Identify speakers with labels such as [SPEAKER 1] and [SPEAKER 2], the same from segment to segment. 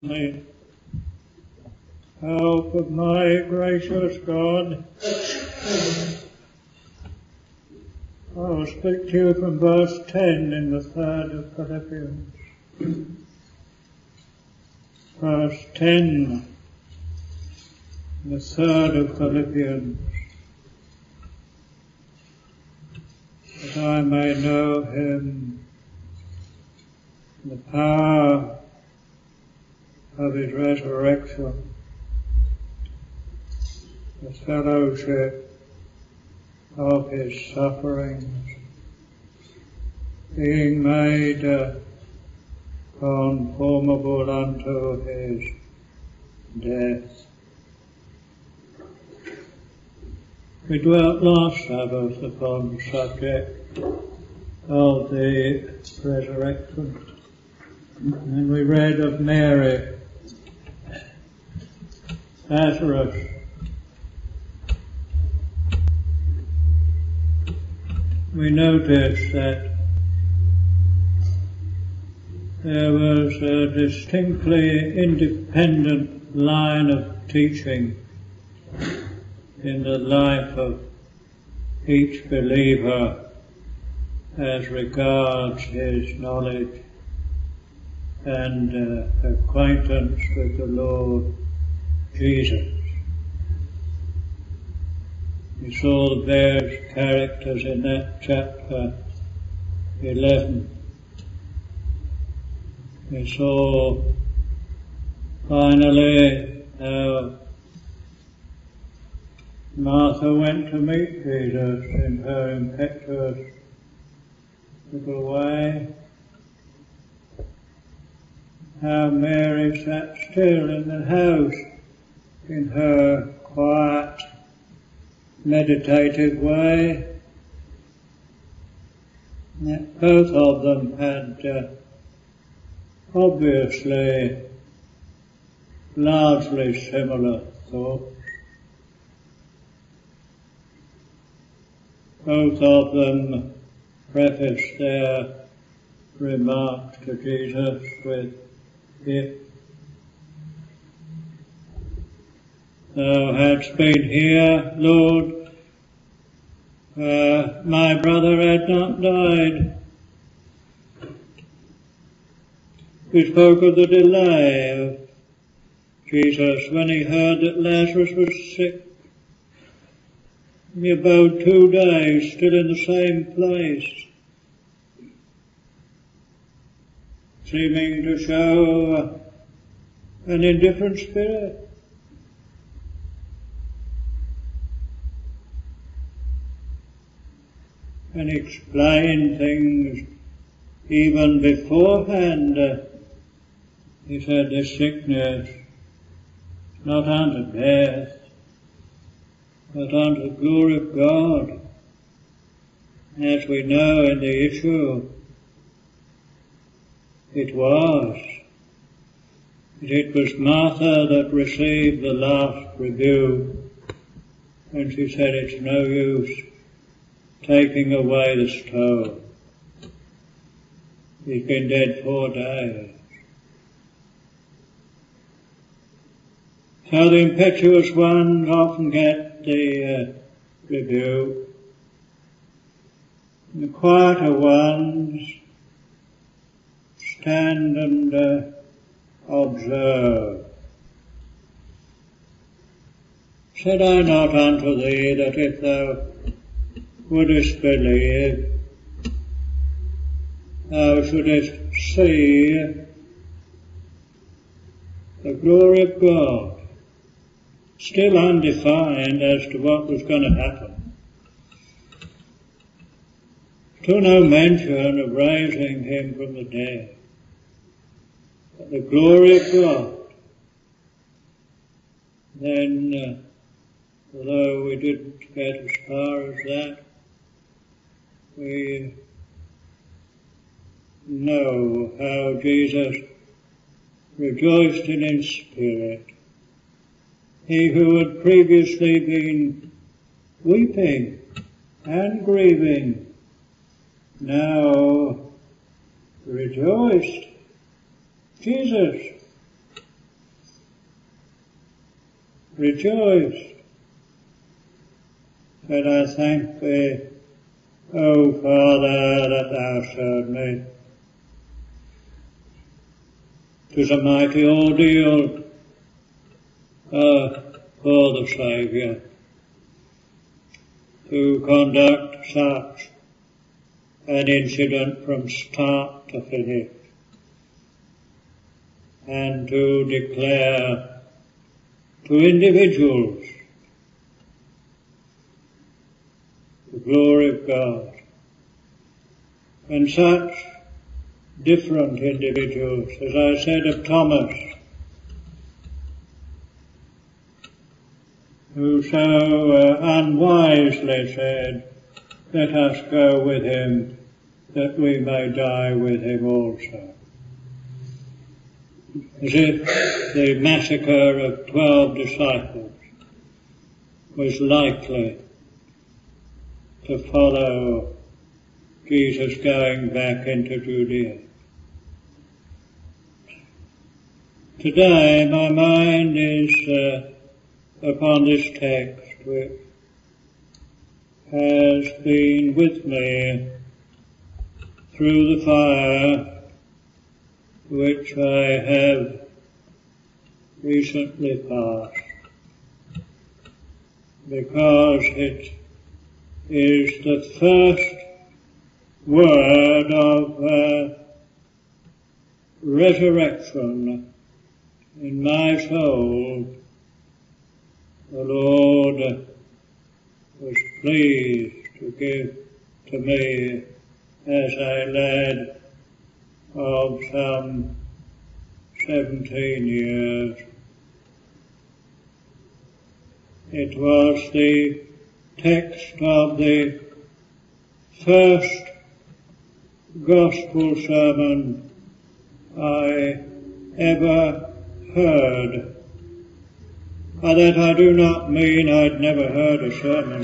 [SPEAKER 1] The help of my gracious God, I will speak to you from verse 10 in the 3rd of Philippians. Verse 10, the 3rd of Philippians. That I may know him, the power of his resurrection, the fellowship of his sufferings, being made conformable unto his death. We dwelt last Sabbath upon the subject of the resurrection, and we read of Mary, Lazarus, we noticed that there was a distinctly independent line of teaching in the life of each believer as regards his knowledge and acquaintance with the Lord Jesus. We saw the various characters in that chapter 11. We saw finally how Martha went to meet Jesus in her impetuous little way, how Mary sat still in the house in her quiet, meditative way. That both of them had obviously largely similar thoughts. Both of them prefaced their remarks to Jesus with, "If thou hadst been here, Lord, my brother had not died." We spoke of the delay of Jesus when he heard that Lazarus was sick. He abode 2 days still in the same place, seeming to show an indifferent spirit. And explain things even beforehand. He said, "This sickness is not unto death, but unto the glory of God." As we know in the issue, it was Martha that received the last rebuke when she said, "It's no use taking away the stone. He's been dead 4 days." So the impetuous ones often get the rebuke. The quieter ones stand and observe. "Said I not unto thee that if thou wouldest believe, thou shouldest see the glory of God?" Still undefined as to what was going to happen. Still no mention of raising him from the dead. But the glory of God. Then, although we didn't get as far as that, we know how Jesus rejoiced in his spirit. He who had previously been weeping and grieving now rejoiced. Jesus rejoiced. Said, I thank thee, O Father, that thou showed me. 'Twas a mighty ordeal for the Saviour to conduct such an incident from start to finish, and to declare to individuals the glory of God, and such different individuals, as I said of Thomas, who so unwisely said, let us go with him that we may die with him also. As if the massacre of 12 disciples was likely to follow Jesus going back into Judea. Today my mind is upon this text, which has been with me through the fire which I have recently passed, because it is the first word of resurrection in my soul. The Lord was pleased to give to me as a lad of some 17 years. It was the text of the first gospel sermon I ever heard. By that I do not mean I'd never heard a sermon.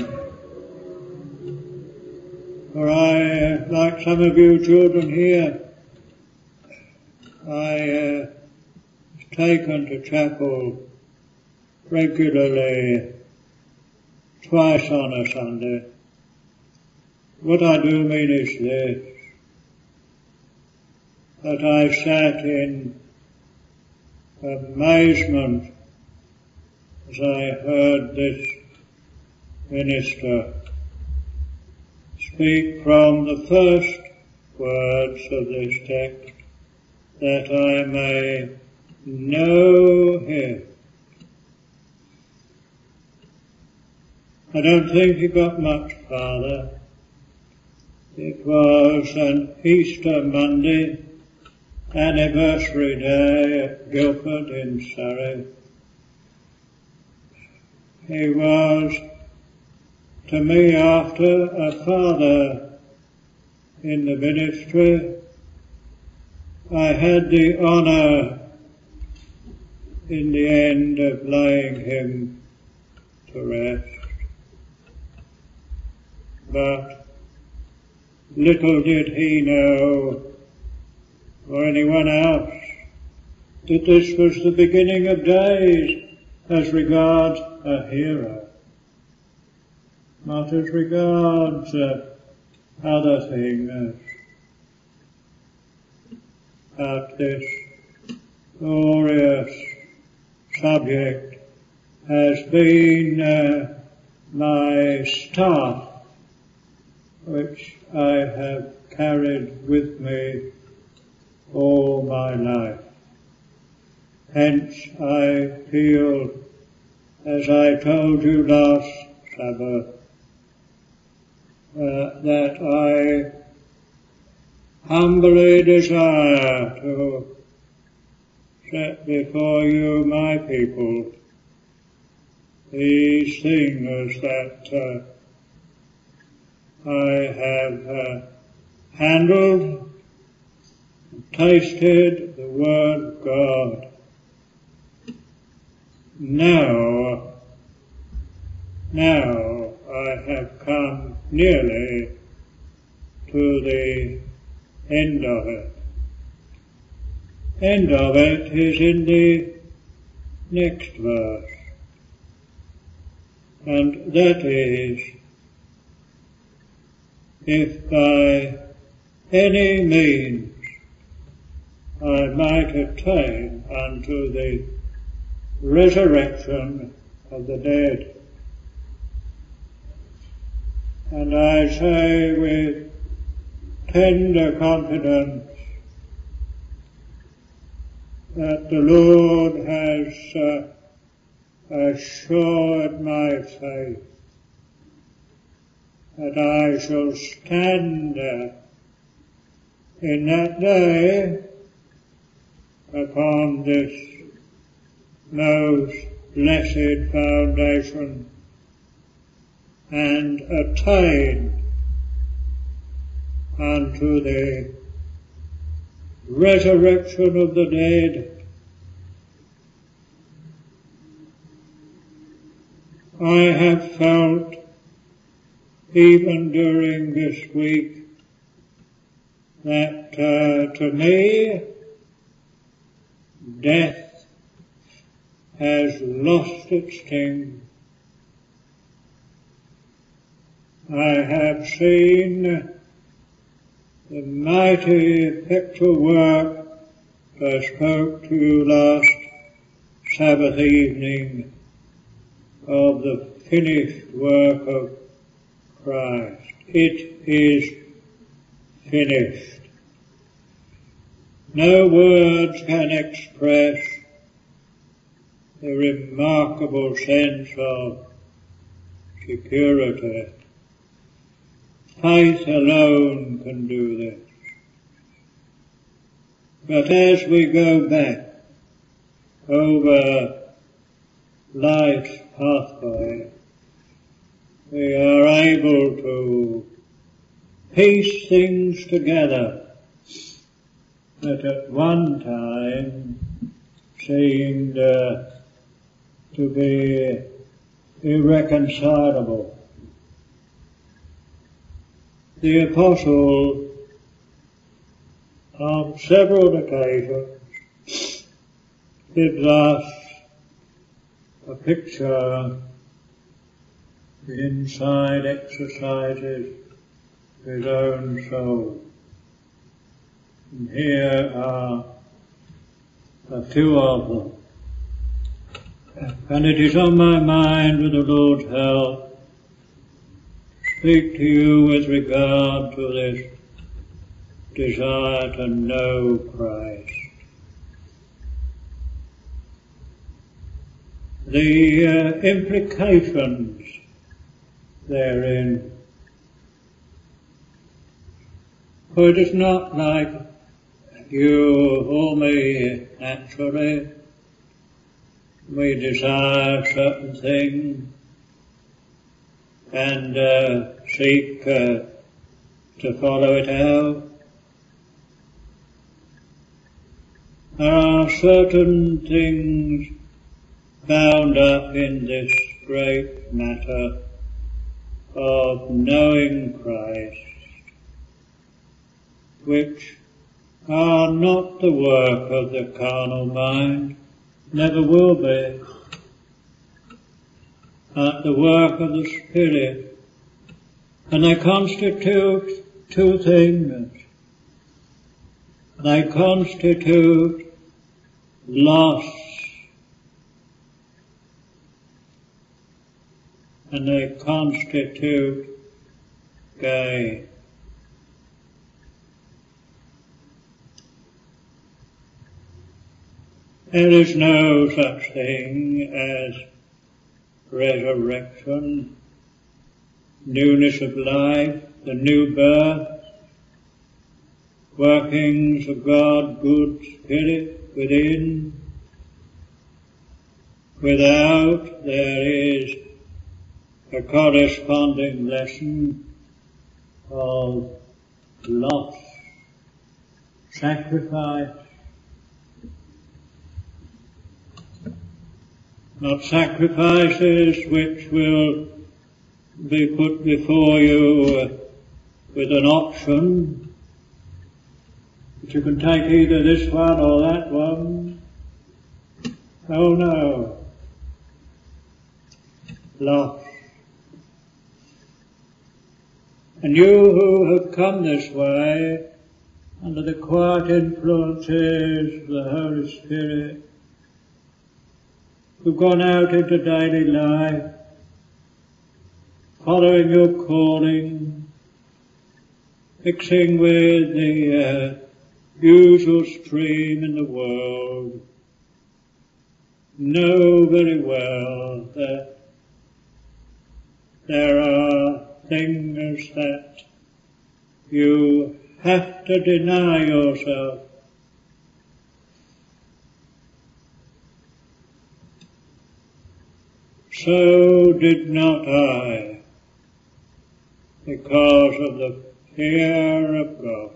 [SPEAKER 1] For I, like some of you children here, I was taken to chapel regularly twice on a Sunday. What I do mean is this, that I sat in amazement as I heard this minister speak from the first words of this text, that I may know him. I don't think he got much farther. It was an Easter Monday, anniversary day at Guildford in Surrey. He was to me after a father in the ministry. I had the honour in the end of laying him to rest. But little did he know, or anyone else, that this was the beginning of days as regards a hero, not as regards other things. But this glorious subject has been my staff, which I have carried with me all my life. Hence I feel, as I told you last Sabbath, that I humbly desire to set before you, my people, these things that I have handled, tasted the Word of God. Now I have come nearly to the end of it. End of it is in the next verse. and that is, if by any means I might attain unto the resurrection of the dead. And I say with tender confidence that the Lord has assured my faith that I shall stand in that day upon this most blessed foundation and attain unto the resurrection of the dead. I have felt, even during this week, that to me, death has lost its sting. I have seen the mighty effectual work I spoke to you last Sabbath evening of the finished work of Christ. It is finished. No words can express the remarkable sense of security. Faith alone can do this. But as we go back over life's pathway, we are able to piece things together that at one time seemed to be irreconcilable. The Apostle, on several occasions, gives us a picture, the inside exercises his own soul. And here are a few of them. And it is on my mind, with the Lord's help, speak to you with regard to this desire to know Christ. The implications therein. For it is not like you or me naturally. We desire certain things and seek to follow it out. There are certain things bound up in this great matter of knowing Christ, which are not the work of the carnal mind, never will be, but the work of the Spirit. And they constitute two things. They constitute loss, and they constitute gain. There is no such thing as resurrection, newness of life, the new birth, workings of God's good Spirit within. Without, there is a corresponding lesson of loss, sacrifice. Not sacrifices which will be put before you with an option, that you can take either this one or that one. Oh no. Loss. And you who have come this way, under the quiet influences of the Holy Spirit, who've gone out into daily life, following your calling, mixing with the usual stream in the world, know very well that there are things that you have to deny yourself. So did not I, because of the fear of God.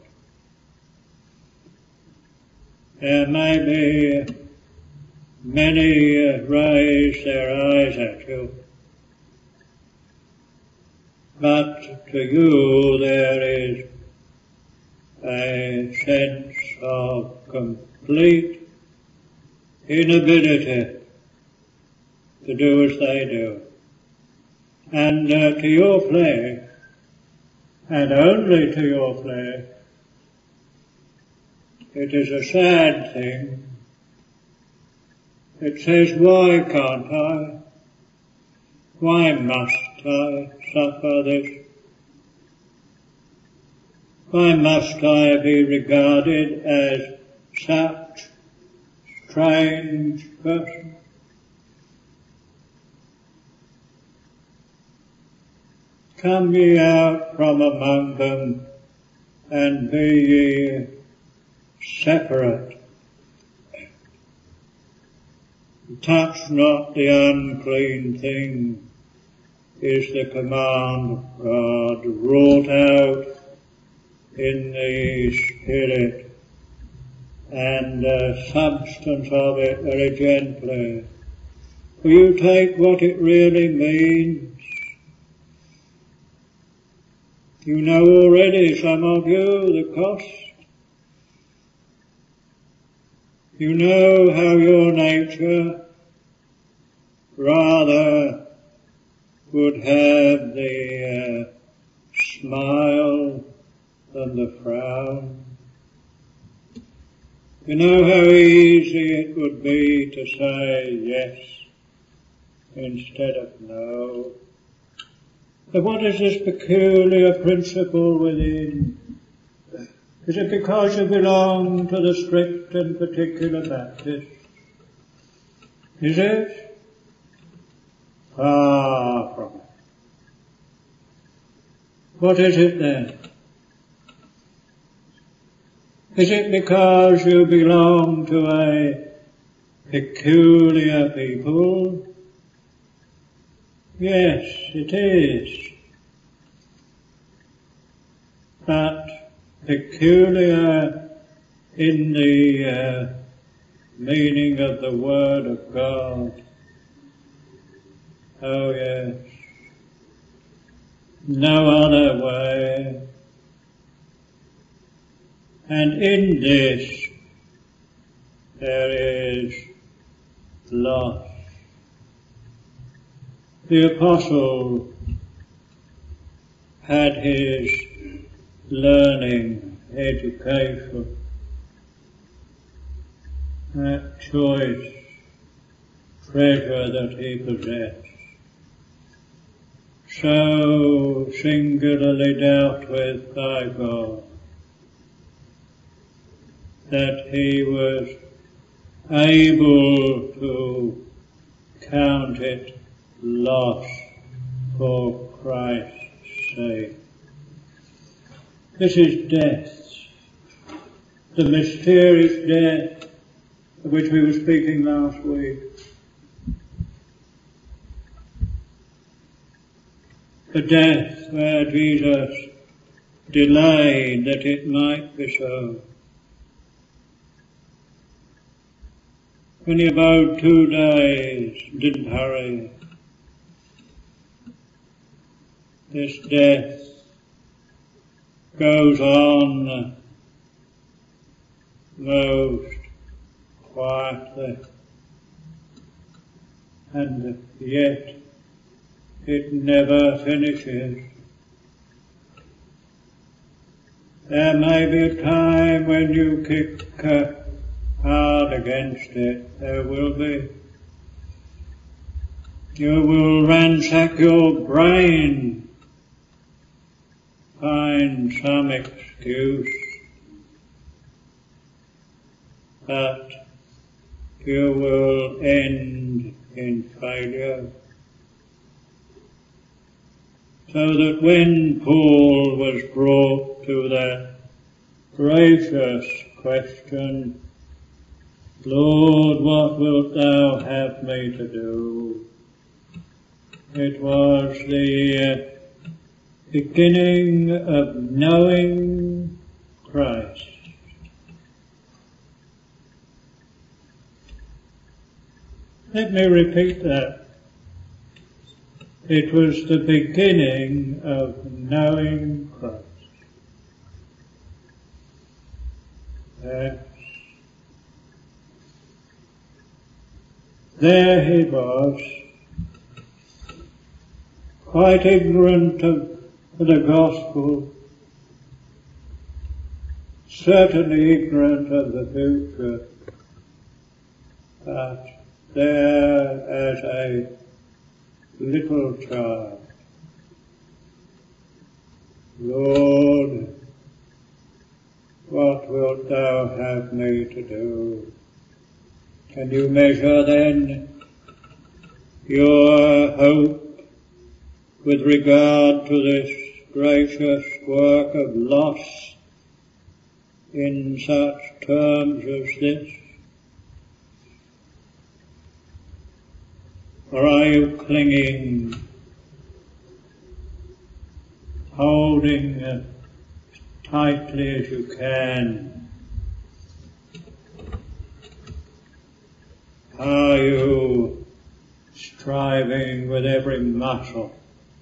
[SPEAKER 1] There may be many raise their eyes at you, but to you there is a sense of complete inability to do as they do. And to your flesh, and only to your flesh, it is a sad thing. It says, why can't I? Why must I suffer this? Why must I be regarded as such strange person? Come ye out from among them, and be ye separate. Touch not the unclean thing, is the command of God, wrought out in the Spirit, and the substance of it very gently. Will you take what it really means? You know already, some of you, the cost. You know how your nature rather would have the smile than the frown. You know how easy it would be to say yes instead of no. But what is this peculiar principle within? Is it because you belong to the strict and particular Baptist? Is it? Far from it. What is it then? Is it because you belong to a peculiar people? Yes, it is. But peculiar in the meaning of the Word of God. Oh yes. No other way. And in this there is loss. The Apostle had his learning, education, that choice treasure that he possessed, so singularly dealt with by God, that he was able to count it loss for Christ's sake. This is death, the mysterious death of which we were speaking last week. The death where Jesus delayed that it might be so. When he abode 2 days, didn't hurry. This death goes on most quietly, and yet it never finishes. There may be a time when you kick hard against it. There will be. You will ransack your brain, find some excuse, but you will end in failure. So that when Paul was brought to that gracious question, Lord, what wilt thou have me to do? It was the beginning of knowing Christ. Let me repeat that. It was the beginning of knowing Christ. There he was, quite ignorant of the gospel, certainly ignorant of the future, but there as a little child, Lord, what wilt thou have me to do? Can you measure then your hope with regard to this gracious work of loss in such terms as this? Or are you clinging, holding as tightly as you can? Are you striving with every muscle?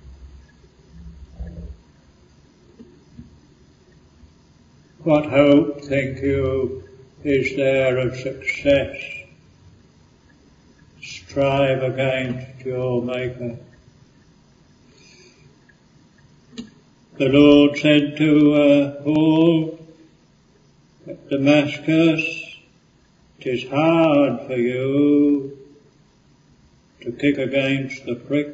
[SPEAKER 1] What hope, think you, is there of success? Strive against your Maker. The Lord said to Paul at Damascus, "It is hard for you to kick against the pricks."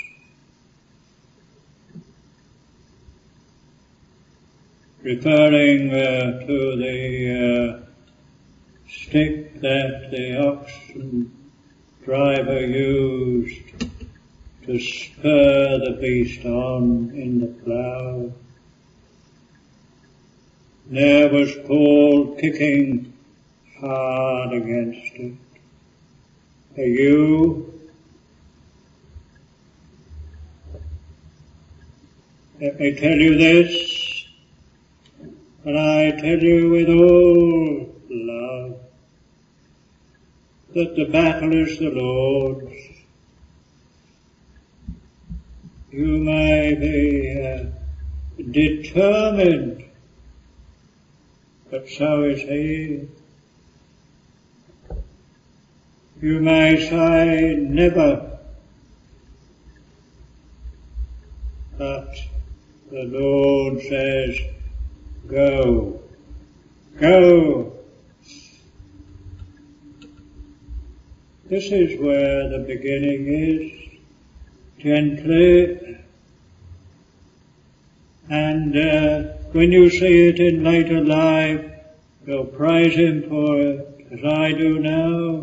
[SPEAKER 1] Referring to the stick that the oxen driver used to spur the beast on in the plough. There was Paul kicking hard against it. Are you? Let me tell you this, and I tell you with all love, that the battle is the Lord's. You may be determined, but so is He. You may say never, but the Lord says, go, go. This is where the beginning is, gently, and when you see it in later life, you'll praise Him for it, as I do now,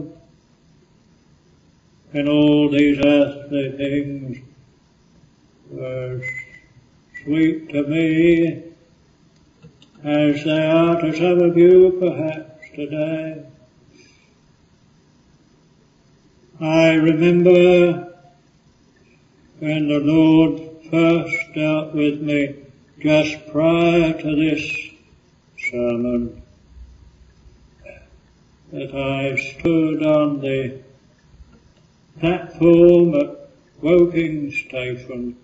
[SPEAKER 1] and all these earthly things were sweet to me, as they are to some of you perhaps today. I remember when the Lord first dealt with me just prior to this sermon, that I stood on the platform at Woking Station,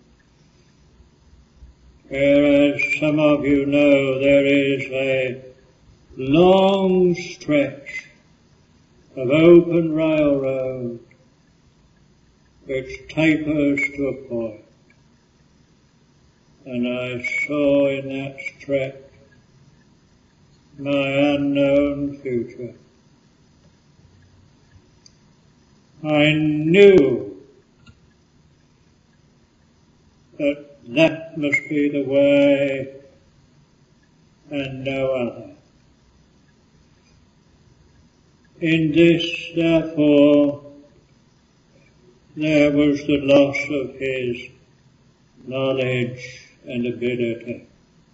[SPEAKER 1] where, as some of you know, there is a long stretch of open railroad which tapers to a point. And I saw in that stretch my unknown future. I knew that must be the way and no other. In this, therefore, there was the loss of his knowledge and ability.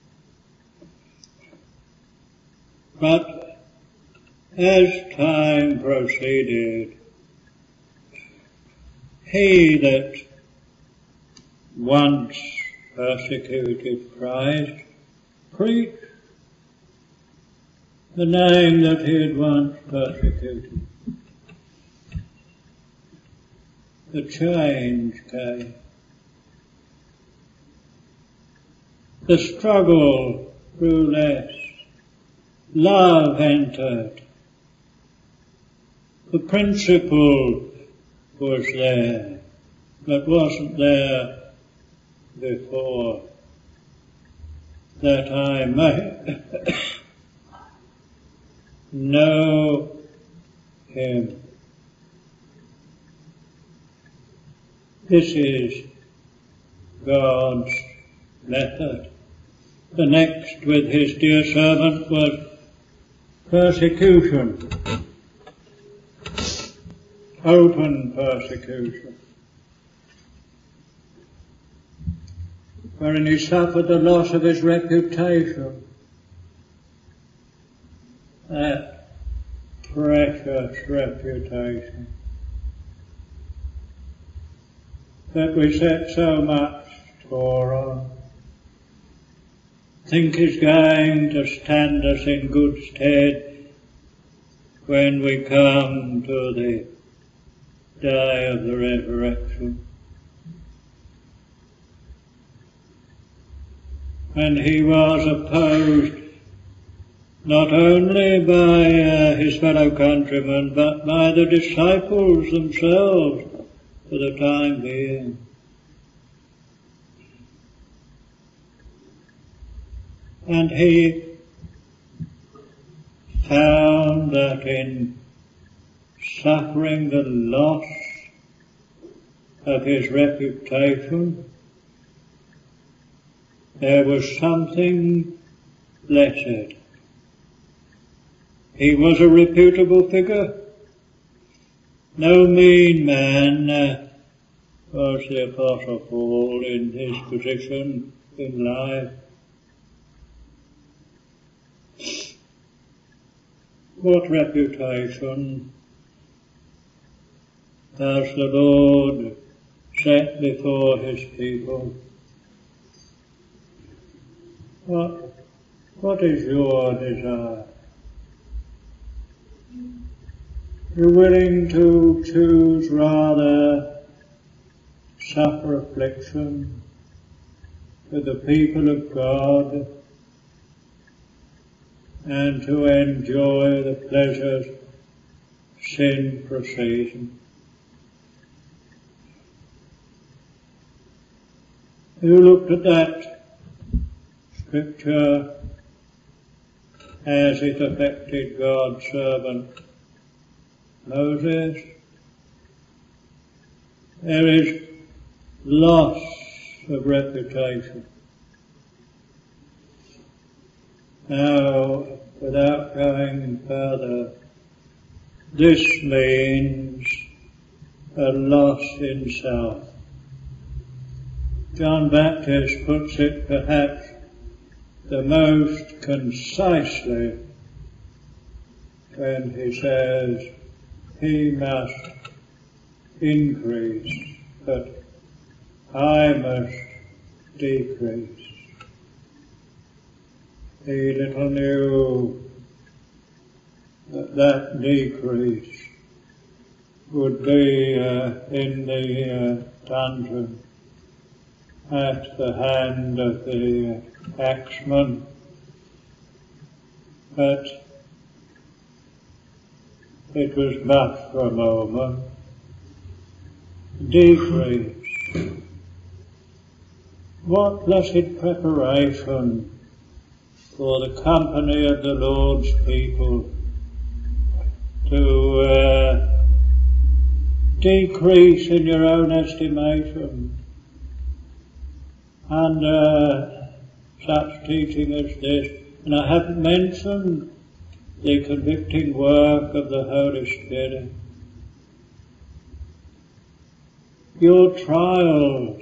[SPEAKER 1] But as time proceeded, he that once persecuted Christ preached the name that he had once persecuted. The change came. The struggle grew less. Love entered. The principle was there, but wasn't there before, that I may know him. This is God's method. The next with his dear servant was persecution. Open persecution. Wherein he suffered the loss of his reputation. That precious reputation that we set so much store on, think is going to stand us in good stead when we come to the day of the resurrection. And he was opposed not only by his fellow countrymen, but by the disciples themselves for the time being. And he found that in suffering the loss of his reputation, there was something blessed. He was a reputable figure. No mean man was the Apostle Paul in his position in life. What reputation does the Lord set before his people? What is your desire? You're willing to choose rather suffer affliction with the people of God and to enjoy the pleasures sin proceeds. You looked at that scripture as it affected God's servant Moses. There is loss of reputation. Now, without going further, this means a loss in self. John Baptist puts it perhaps the most concisely when he says, he must increase, but I must decrease. He little knew that decrease would be in the dungeon at the hand of the axeman, but it was but for a moment. Decrease. What blessed preparation for the company of the Lord's people to decrease in your own estimation under such teaching as this. And I haven't mentioned the convicting work of the Holy Spirit. Your trials,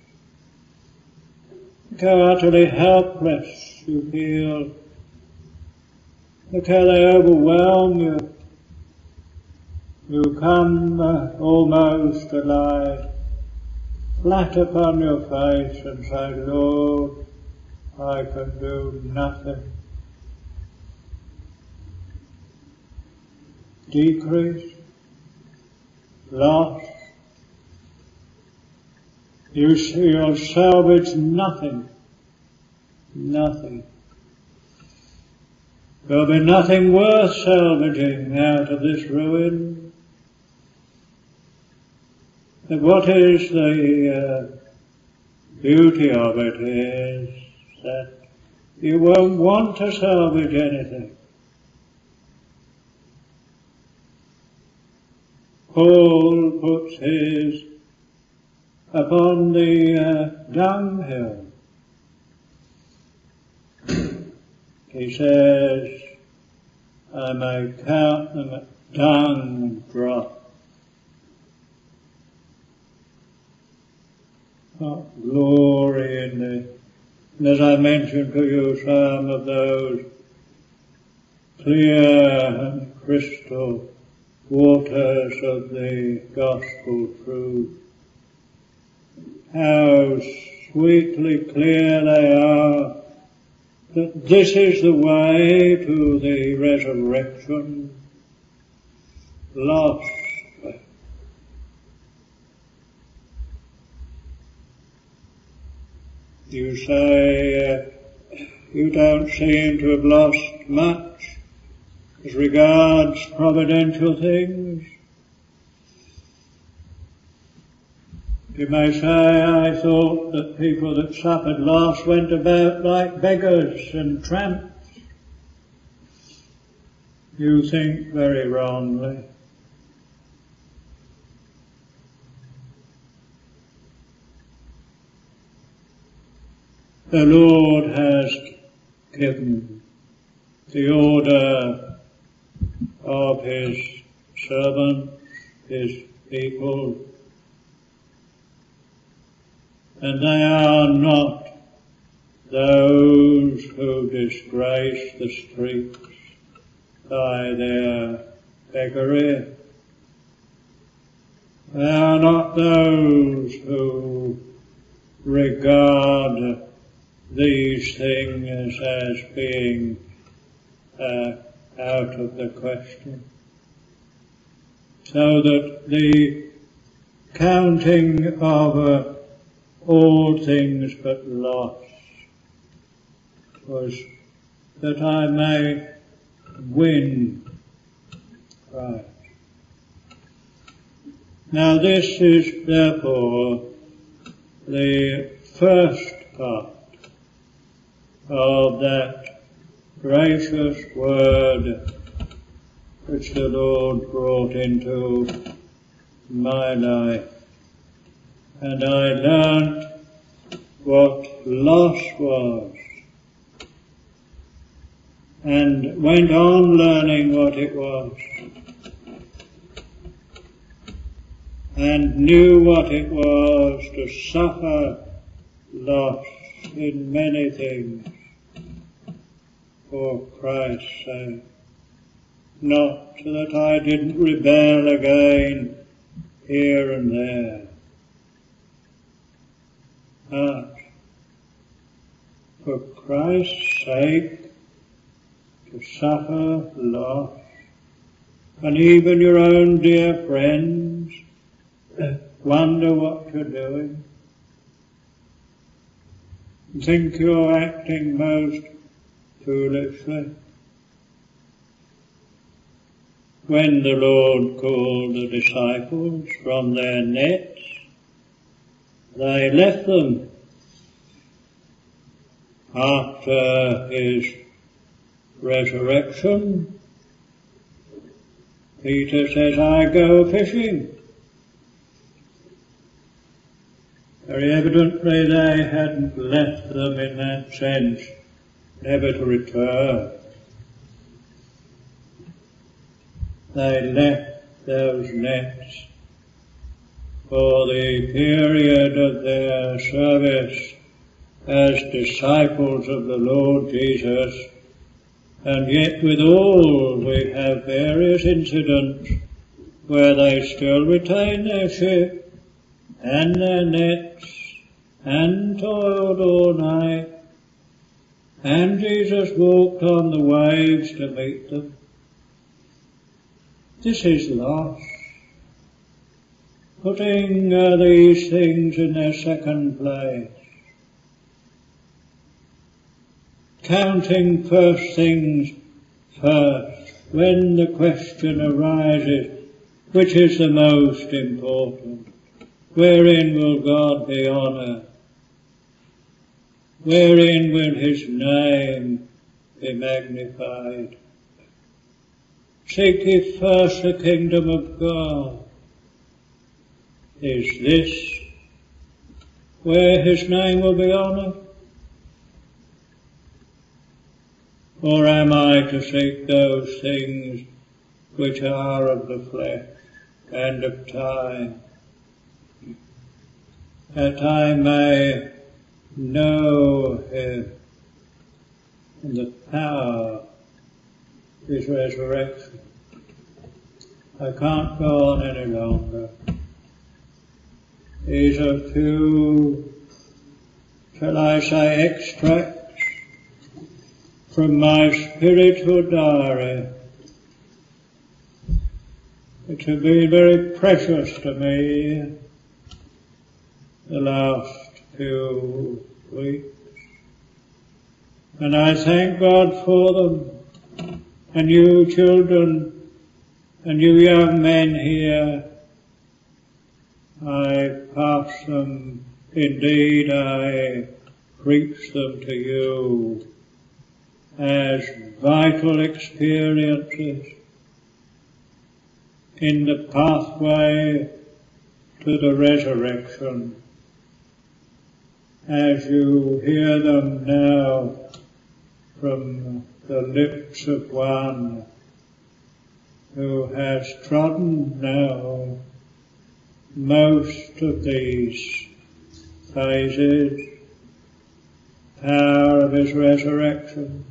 [SPEAKER 1] look how utterly helpless you feel. Look how they overwhelm you. You come almost to lie flat upon your face and say, Lord, I can do nothing. Decrease, loss. You'll salvage nothing. Nothing. There'll be nothing worth salvaging out of this ruin. But what is the beauty of it is that you won't want to salvage anything. Paul puts his upon the dunghill. He says, I may count them at dung and dross. Not glory in the, and as I mentioned to you, some of those clear and crystal waters of the gospel truth. How sweetly clear they are that this is the way to the resurrection. Lost. You say you don't seem to have lost much as regards providential things. You may say, I thought that people that suffered loss went about like beggars and tramps. You think very wrongly. The Lord has given the order of His servants, His people, and they are not those who disgrace the streets by their beggary. They are not those who regard these things as being out of the question. So that the counting of all things but loss was that I may win Christ. Now this is therefore the first part of that gracious word which the Lord brought into my life. And I learnt what loss was, and went on learning what it was, and knew what it was to suffer loss in many things for Christ's sake. Not that I didn't rebel again here and there, but for Christ's sake to suffer loss. And even your own dear friends wonder what you're doing, and think you're acting most foolishly. When the Lord called the disciples from their nets, they left them after His resurrection. Peter says, I go fishing. Very evidently they hadn't left them in that sense, never to return. They left those nets for the period of their service as disciples of the Lord Jesus, and yet withal we have various incidents where they still retain their ship and their nets and toiled all night, and Jesus walked on the waves to meet them. This is loss. Putting these things in their second place. Counting first things first, when the question arises, which is the most important? Wherein will God be honoured? Wherein will His name be magnified? Seek ye first the kingdom of God. Is this where His name will be honoured? Or am I to seek those things which are of the flesh and of time, that I may know Him and the power of His resurrection? I can't go on any longer. These are few, shall I say, extracts from my spiritual diary, which have been very precious to me the last few weeks. And I thank God for them, and you children, and you young men here. I pass them, indeed I preach them to you as vital experiences in the pathway to the resurrection, as you hear them now from the lips of one who has trodden now most of these phases, power of His resurrection,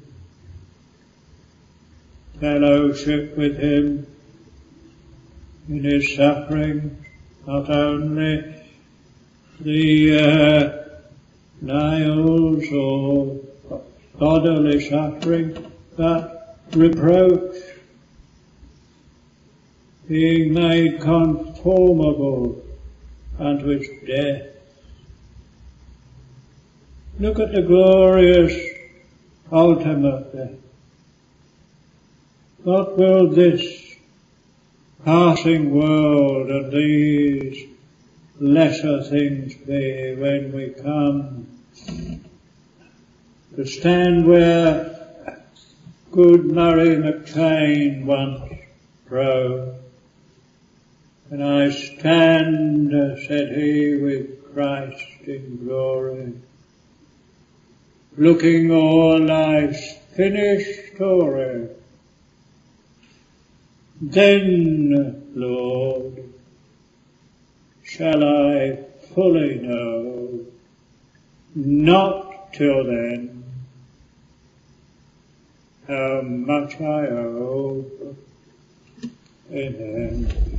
[SPEAKER 1] fellowship with Him in His suffering, not only the denials or bodily suffering, but reproach, being made conformable unto His death. Look at the glorious ultimate death. What will this passing world and these lesser things be when we come to stand where good Murray McCheyne once wrote? And I stand, said he, with Christ in glory, looking o'er life's finished story. Then, Lord, shall I fully know, not till then, how much I owe. Amen.